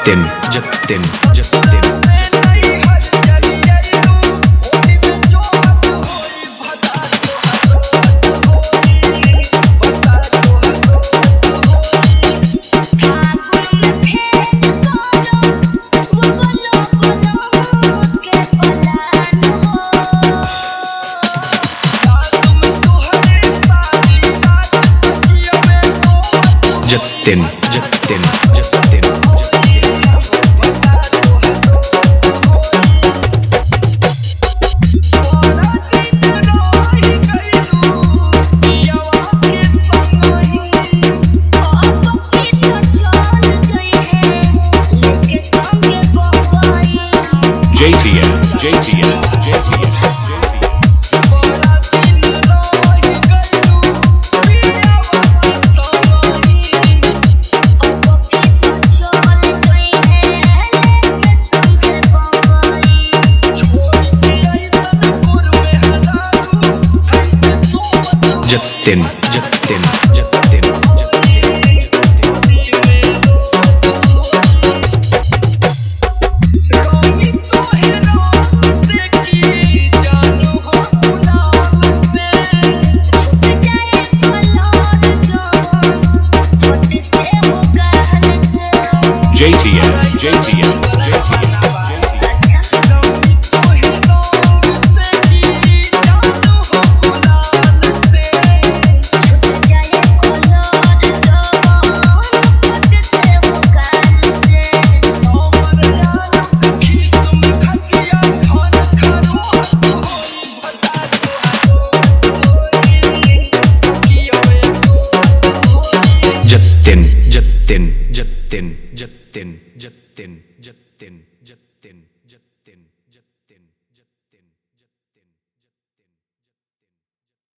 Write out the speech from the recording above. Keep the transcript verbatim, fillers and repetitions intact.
Jatin Jatin Jatin Jatin Jatin Jatin J T N J T N J T N Jatin Jatin Jatin J T N J T N J T N Jatin Jatin Jatin Jatin Jatin Jatin Jatin